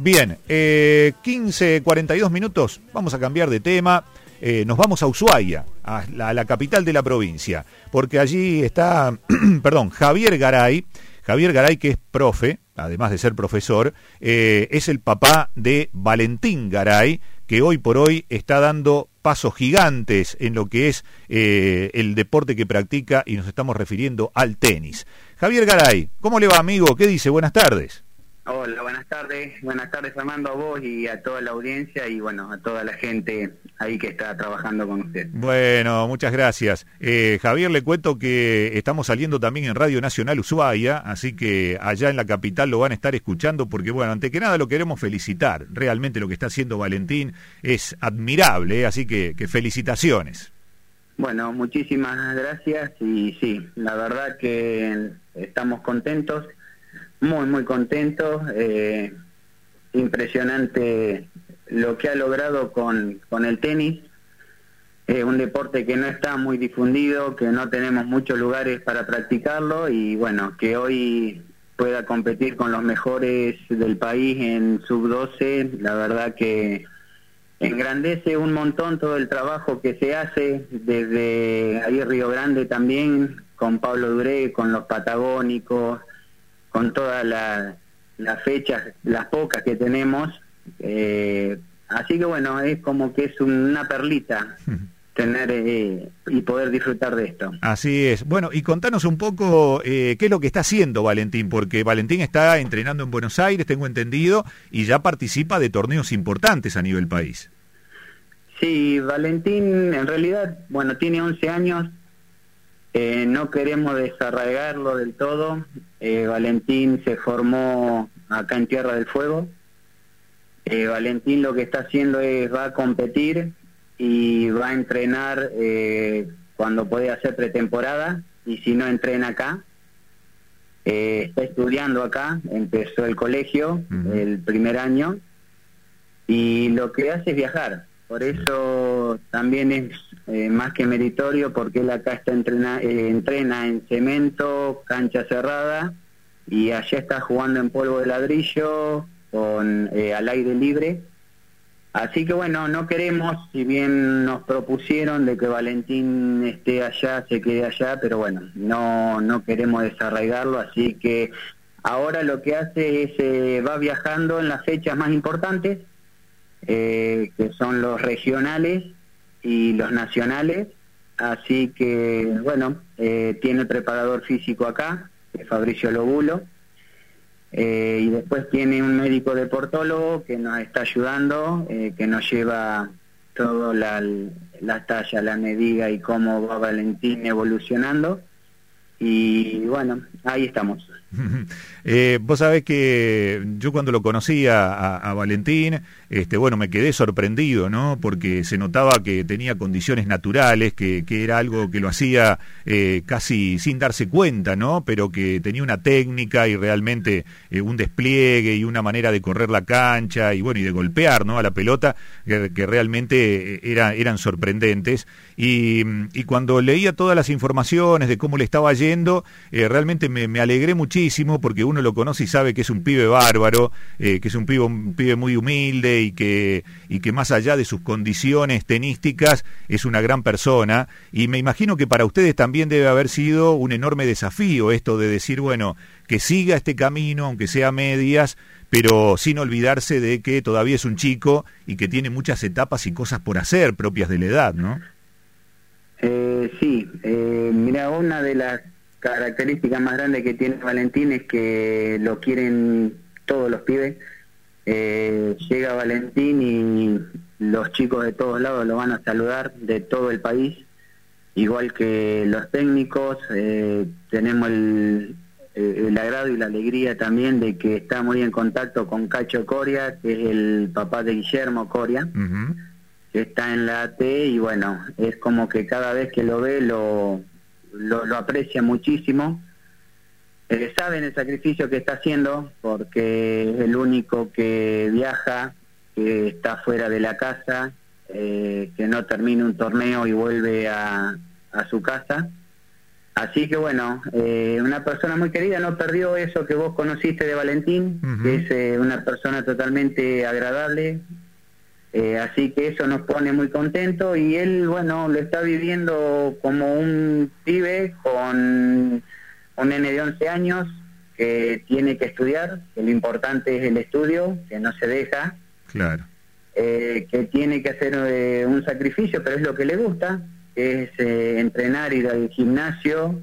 Bien, 15:42 minutos, vamos a cambiar de tema. Nos vamos a Ushuaia, a la capital de la provincia, porque allí está, Javier Garay. Javier Garay, que es profe, además de ser profesor, es el papá de Valentín Garay, que hoy por hoy está dando pasos gigantes en lo que es el deporte que practica, y nos estamos refiriendo al tenis. Javier Garay, ¿cómo le va, amigo? ¿Qué dice? Buenas tardes. Hola, buenas tardes Armando, a vos y a toda la audiencia y bueno, a toda la gente ahí que está trabajando con usted. Bueno, muchas gracias. Javier, le cuento que estamos saliendo también en Radio Nacional Ushuaia, así que allá en la capital lo van a estar escuchando porque, bueno, ante que nada lo queremos felicitar. Realmente lo que está haciendo Valentín es admirable, así que felicitaciones. Bueno, muchísimas gracias y sí, la verdad que estamos contentos. Muy contento, impresionante lo que ha logrado con el tenis, un deporte que no está muy difundido, que no tenemos muchos lugares para practicarlo y bueno, que hoy pueda competir con los mejores del país en sub-12, la verdad que engrandece un montón todo el trabajo que se hace desde ahí Río Grande también, con Pablo Duré, con los patagónicos, con todas las fechas, las pocas que tenemos, así que bueno, es como que es una perlita tener y poder disfrutar de esto. Así es. Bueno, y contanos un poco qué es lo que está haciendo Valentín, porque Valentín está entrenando en Buenos Aires, tengo entendido, y ya participa de torneos importantes a nivel país. Sí, Valentín en realidad, bueno, tiene 11 años, no queremos desarraigarlo del todo. Valentín se formó acá en Tierra del Fuego. Valentín lo que está haciendo es va a competir y va a entrenar cuando puede hacer pretemporada y si no entrena acá. Está estudiando acá, empezó el colegio el primer año y lo que hace es viajar. Por eso también es más que meritorio, porque él acá está entrena en cemento, cancha cerrada, y allá está jugando en polvo de ladrillo, al aire libre. Así que bueno, no queremos, si bien nos propusieron de que Valentín esté allá, se quede allá, pero bueno, no queremos desarraigarlo, así que ahora lo que hace es va viajando en las fechas más importantes, que son los regionales y los nacionales, así que bueno, tiene el preparador físico acá, Fabricio Lobulo, y después tiene un médico deportólogo que nos está ayudando, que nos lleva todo la talla, la medida y cómo va Valentín evolucionando, y bueno, ahí estamos. Vos sabés que yo cuando lo conocí a Valentín, bueno, me quedé sorprendido, ¿no? Porque se notaba que tenía condiciones naturales, que era algo que lo hacía casi sin darse cuenta, ¿no? Pero que tenía una técnica y realmente un despliegue y una manera de correr la cancha y bueno, y de golpear, ¿no? A la pelota, que realmente eran sorprendentes. Y cuando leía todas las informaciones de cómo le estaba yendo, realmente me alegré muchísimo, porque uno lo conoce y sabe que es un pibe bárbaro, que es un pibe muy humilde y que más allá de sus condiciones tenísticas es una gran persona, y me imagino que para ustedes también debe haber sido un enorme desafío esto de decir, bueno, que siga este camino, aunque sea a medias, pero sin olvidarse de que todavía es un chico y que tiene muchas etapas y cosas por hacer propias de la edad, ¿no? Sí, mira, una de las características más grandes que tiene Valentín es que lo quieren todos los pibes. Llega Valentín y los chicos de todos lados lo van a saludar, de todo el país, igual que los técnicos. Tenemos el agrado y la alegría también de que está muy en contacto con Cacho Coria, que es el papá de Guillermo Coria, que está en la AT, y bueno, es como que cada vez que lo ve lo aprecia muchísimo. Saben el sacrificio que está haciendo, porque es el único que viaja, que está fuera de la casa, que no termina un torneo y vuelve a su casa. Así que bueno, una persona muy querida, no perdió eso que vos conociste de Valentín, que es una persona totalmente agradable, así que eso nos pone muy contentos y él, bueno, lo está viviendo como un pibe con un nene de 11 años que tiene que estudiar, que lo importante es el estudio, que no se deja, Claro. que tiene que hacer un sacrificio, pero es lo que le gusta, que es entrenar, ir al gimnasio,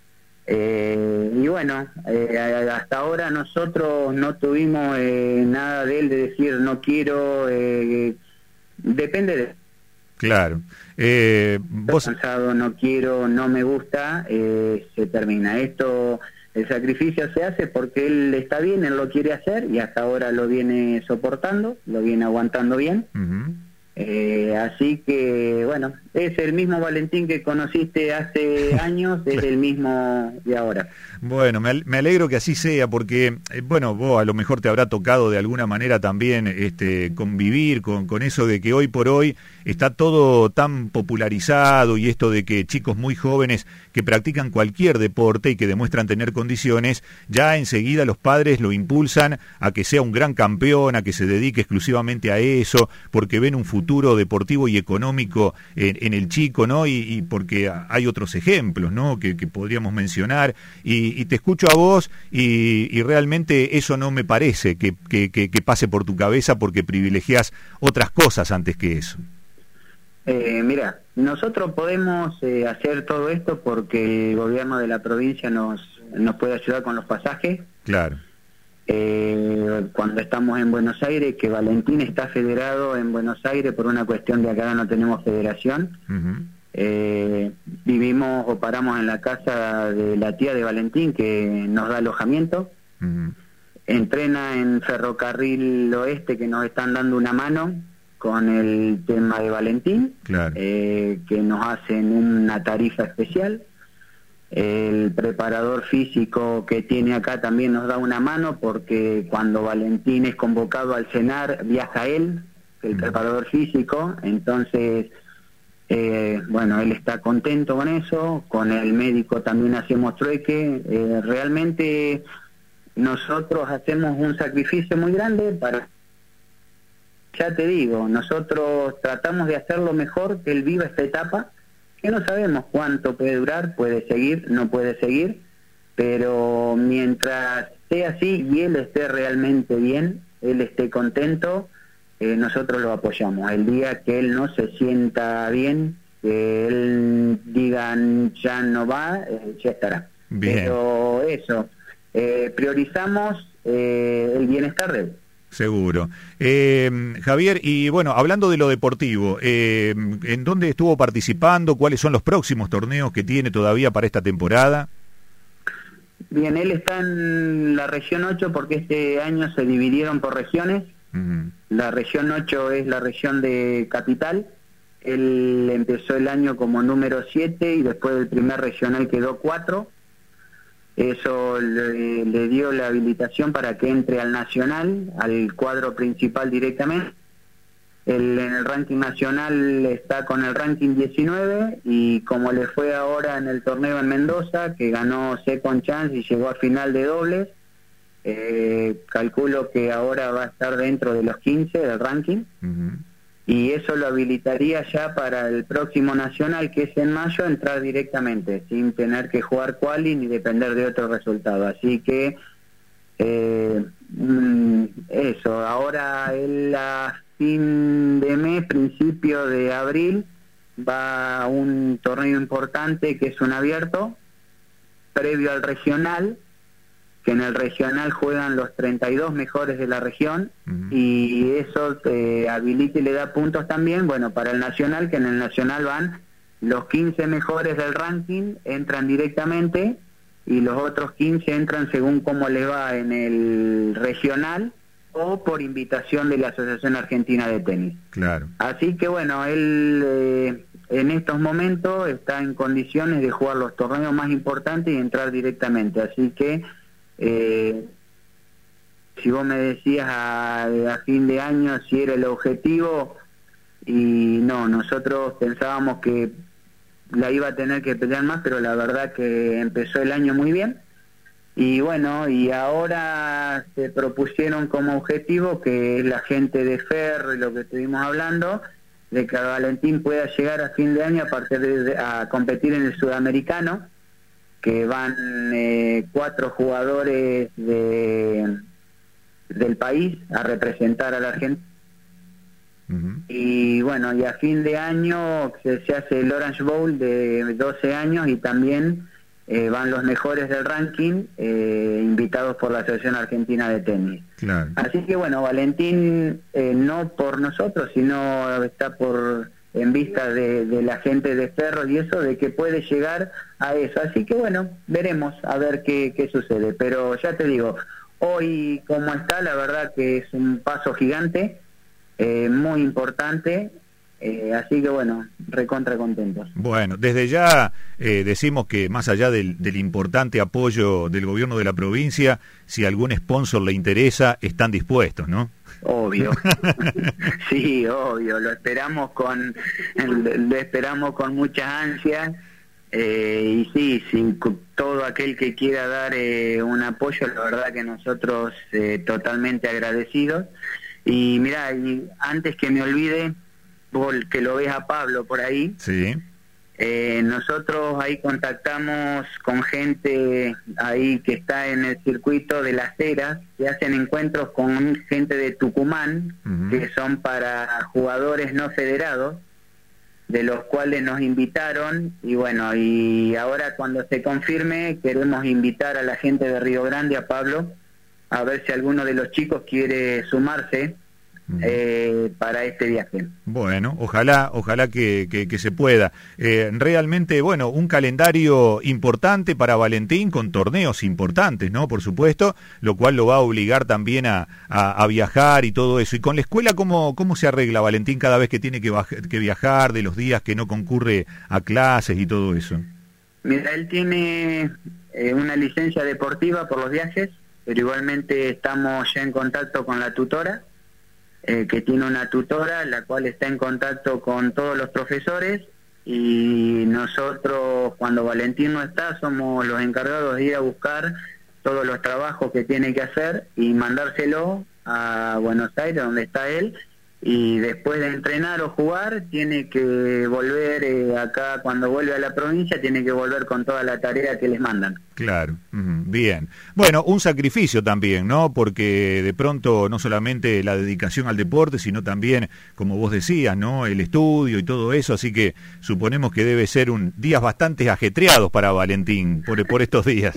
y bueno, hasta ahora nosotros no tuvimos nada de él de decir no quiero, depende de... Claro. Vos... cansado, no quiero, no me gusta, se termina. Esto, el sacrificio se hace porque él está bien, él lo quiere hacer y hasta ahora lo viene soportando, lo viene aguantando bien. Así que, bueno, es el mismo Valentín que conociste hace años, es el mismo de ahora. Bueno, me alegro que así sea, porque, bueno, vos a lo mejor te habrá tocado de alguna manera también convivir con eso de que hoy por hoy está todo tan popularizado y esto de que chicos muy jóvenes que practican cualquier deporte y que demuestran tener condiciones, ya enseguida los padres lo impulsan a que sea un gran campeón, a que se dedique exclusivamente a eso, porque ven un futuro deportivo y económico en el chico, ¿no? Y porque hay otros ejemplos, ¿no? Que podríamos mencionar, y te escucho a vos y realmente eso no me parece que pase por tu cabeza porque privilegias otras cosas antes que eso. Mira, nosotros podemos hacer todo esto porque el gobierno de la provincia nos puede ayudar con los pasajes. Claro. Cuando estamos en Buenos Aires, que Valentín está federado en Buenos Aires por una cuestión de acá no tenemos federación. Vivimos o paramos en la casa de la tía de Valentín que nos da alojamiento. Entrena en Ferrocarril Oeste, que nos están dando una mano con el tema de Valentín. Claro. Que nos hacen una tarifa especial. El preparador físico que tiene acá también nos da una mano porque cuando Valentín es convocado al cenar viaja él, el preparador físico, entonces bueno, él está contento con eso, con el médico también hacemos trueque, realmente nosotros hacemos un sacrificio muy grande para... Ya te digo, nosotros tratamos de hacerlo mejor, que él viva esta etapa, que no sabemos cuánto puede durar, puede seguir, no puede seguir, pero mientras sea así y él esté realmente bien, él esté contento, nosotros lo apoyamos. El día que él no se sienta bien, que él diga ya no va, ya estará. Bien. Pero eso, priorizamos el bienestar de él. Seguro. Javier, y bueno, hablando de lo deportivo, ¿en dónde estuvo participando? ¿Cuáles son los próximos torneos que tiene todavía para esta temporada? Bien, él está en la región 8 porque este año se dividieron por regiones. La región 8 es la región de Capital. Él empezó el año como número 7 y después del primer regional quedó 4. Eso le dio la habilitación para que entre al nacional, al cuadro principal directamente. En el ranking nacional está con el ranking 19 y como le fue ahora en el torneo en Mendoza, que ganó second chance y llegó a final de dobles, calculo que ahora va a estar dentro de los 15 del ranking. Y eso lo habilitaría ya para el próximo nacional, que es en mayo, entrar directamente, sin tener que jugar quali ni depender de otro resultado. Así que eso, ahora él a fin de mes, principio de abril, va a un torneo importante que es un abierto, previo al regional, que en el regional juegan los 32 mejores de la región, y eso te habilita y le da puntos también, bueno, para el nacional, que en el nacional van los 15 mejores del ranking, entran directamente, y los otros 15 entran según cómo le va en el regional, o por invitación de la Asociación Argentina de Tenis. Claro. Así que bueno, él en estos momentos está en condiciones de jugar los torneos más importantes y entrar directamente, así que si vos me decías a fin de año si era el objetivo, y no, nosotros pensábamos que la iba a tener que pelear más, pero la verdad que empezó el año muy bien. Y bueno, y ahora se propusieron como objetivo que la gente de Ferro y lo que estuvimos hablando, de que Valentín pueda llegar a fin de año a competir en el Sudamericano, que van 4 jugadores del país a representar a la Argentina. Y bueno, y a fin de año se hace el Orange Bowl de 12 años y también van los mejores del ranking, invitados por la Asociación Argentina de Tenis. Claro. Así que bueno, Valentín, no por nosotros, sino está en vista de la gente de Ferro y eso, de que puede llegar a eso. Así que bueno, veremos a ver qué sucede. Pero ya te digo, hoy como está, la verdad que es un paso gigante, muy importante. Así que bueno, recontra contentos. Bueno, desde ya decimos que más allá del importante apoyo del gobierno de la provincia, si algún sponsor le interesa, están dispuestos, ¿no? Obvio. Sí, obvio, lo esperamos con muchas ansias, y sí, todo aquel que quiera dar un apoyo, la verdad que nosotros totalmente agradecidos. Y mirá, y antes que me olvide, que lo ves a Pablo por ahí, sí. Nosotros ahí contactamos con gente ahí que está en el circuito de Las Heras, que hacen encuentros con gente de Tucumán, que son para jugadores no federados, de los cuales nos invitaron. Y bueno, y ahora cuando se confirme queremos invitar a la gente de Río Grande, a Pablo, a ver si alguno de los chicos quiere sumarse para este viaje. Bueno, ojalá que se pueda. Realmente, bueno, un calendario importante para Valentín, con torneos importantes, ¿no? Por supuesto, lo cual lo va a obligar también a viajar y todo eso. Y con la escuela, ¿cómo se arregla Valentín cada vez que tiene que viajar, de los días que no concurre a clases y todo eso? Mira, él tiene una licencia deportiva por los viajes, pero igualmente estamos ya en contacto con la tutora, que tiene una tutora, la cual está en contacto con todos los profesores, y nosotros, cuando Valentín no está, somos los encargados de ir a buscar todos los trabajos que tiene que hacer y mandárselo a Buenos Aires, donde está él, y después de entrenar o jugar, tiene que volver acá, cuando vuelve a la provincia, tiene que volver con toda la tarea que les mandan. Claro, bien. Bueno, un sacrificio también, ¿no? Porque de pronto no solamente la dedicación al deporte, sino también, como vos decías, ¿no? El estudio y todo eso, así que suponemos que debe ser días bastante ajetreados para Valentín por estos días.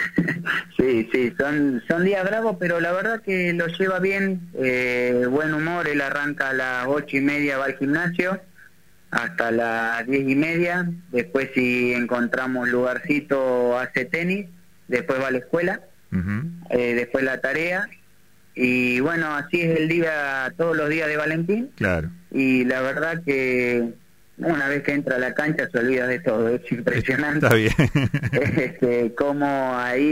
Sí, son días bravos, pero la verdad que lo lleva bien, buen humor. Él arranca a las 8:30, va al gimnasio hasta las 10:30, después si encontramos lugarcito hace tenis, después va a la escuela, después la tarea, y bueno, así es el día, todos los días de Valentín. Claro. Y la verdad que una vez que entra a la cancha se olvida de todo, es impresionante. Está bien. Cómo ahí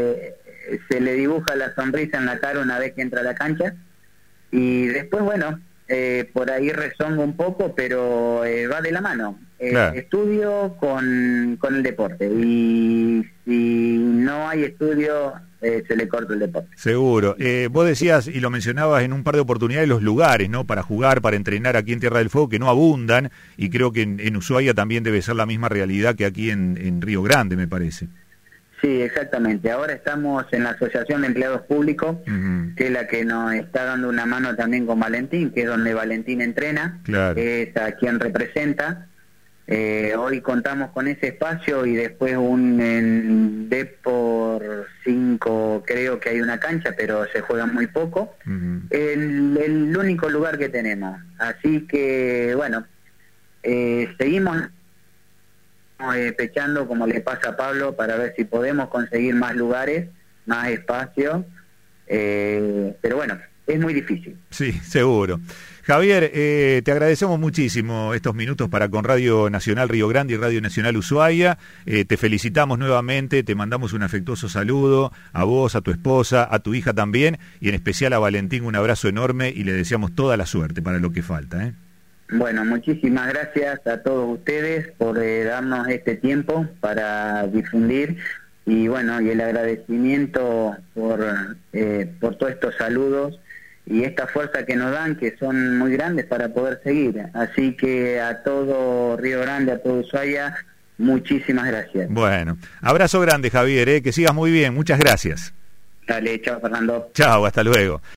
se le dibuja la sonrisa en la cara una vez que entra a la cancha, y después bueno, por ahí rezongo un poco, pero va de la mano. Claro. Estudio con el deporte, y si no hay estudio, se le corta el deporte. Seguro. Vos decías, y lo mencionabas en un par de oportunidades, los lugares, ¿no? Para jugar, para entrenar aquí en Tierra del Fuego, que no abundan, y creo que en Ushuaia también debe ser la misma realidad que aquí en Río Grande, me parece. Sí, exactamente. Ahora estamos en la Asociación de Empleados Públicos, que es la que nos está dando una mano también con Valentín, que es donde Valentín entrena, claro, es a quien representa. Hoy contamos con ese espacio, y después en Depor 5 creo que hay una cancha, pero se juega muy poco. El único lugar que tenemos. Así que, bueno, seguimos pechando, como le pasa a Pablo, para ver si podemos conseguir más lugares, más espacio, pero bueno, es muy difícil. Sí, seguro. Javier, te agradecemos muchísimo estos minutos para con Radio Nacional Río Grande y Radio Nacional Ushuaia. Te felicitamos nuevamente, te mandamos un afectuoso saludo a vos, a tu esposa, a tu hija también, y en especial a Valentín un abrazo enorme, y le deseamos toda la suerte para lo que falta, ¿eh? Bueno, muchísimas gracias a todos ustedes por darnos este tiempo para difundir y bueno, y el agradecimiento por todos estos saludos y esta fuerza que nos dan, que son muy grandes para poder seguir. Así que a todo Río Grande, a todo Ushuaia, muchísimas gracias. Bueno, abrazo grande, Javier, que sigas muy bien, muchas gracias. Dale, chao, Fernando. Chao, hasta luego.